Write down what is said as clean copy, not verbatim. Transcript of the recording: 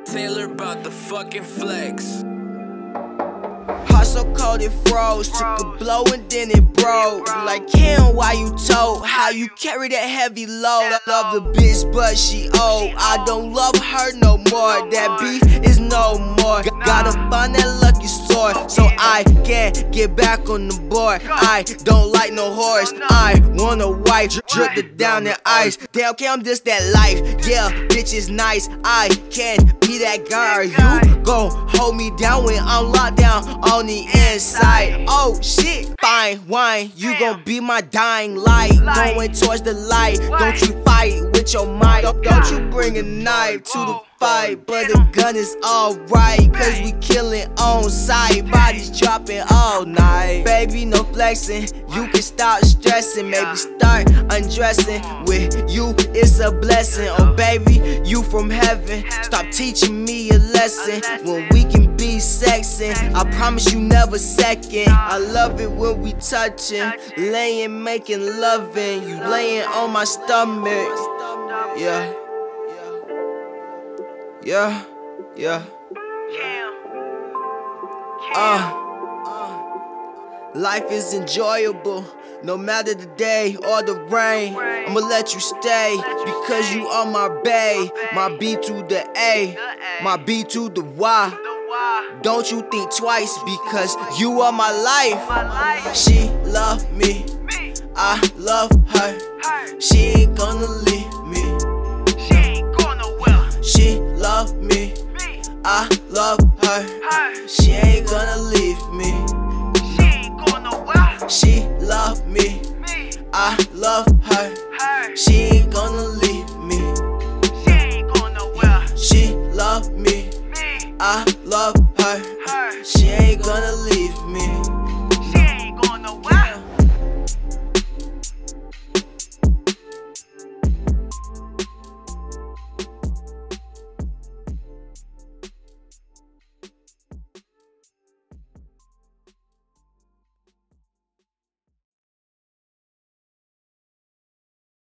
Taylor about the fucking flex. Heart so cold it froze. Took a blow and then it broke. Like Kim, why you told? How you carry that heavy load? I love the bitch, but she old. I don't love her no more. That beef is no more. Gotta find that lucky sword so I can get back on the board. I don't like no horse. I want a wife, drip it down the ice. Damn, okay, I'm just that life. Yeah, bitch is nice. I can be that guy. You gon' hold me down when I'm locked down on the inside. Oh shit, fine wine, you gon' be my dying light. Going towards the light, don't you fight with your might. Don't you bring a knife to the fight, but the gun is alright, cause we killin' on sight. Bodies dropping all night. Baby, no flexing, you can stop stressing. Maybe start undressing. With you, it's a blessing. Oh baby, you from heaven. Stop teaching me a lesson when we can be sexing. I promise you never second. I love it when we touching, laying, making loving. You laying on my stomach. Yeah. Yeah, yeah. Life is enjoyable, no matter the day or the rain. I'ma let you stay, because you are my bae. My B to the A, my B to the Y. Don't you think twice, because you are my life. She love me, I love her. She ain't gonna leave me. She love me, I love her. She ain't gonna leave me. She love me, I love her. She ain't gonna leave me. She love me, I love her. She ain't gonna leave me.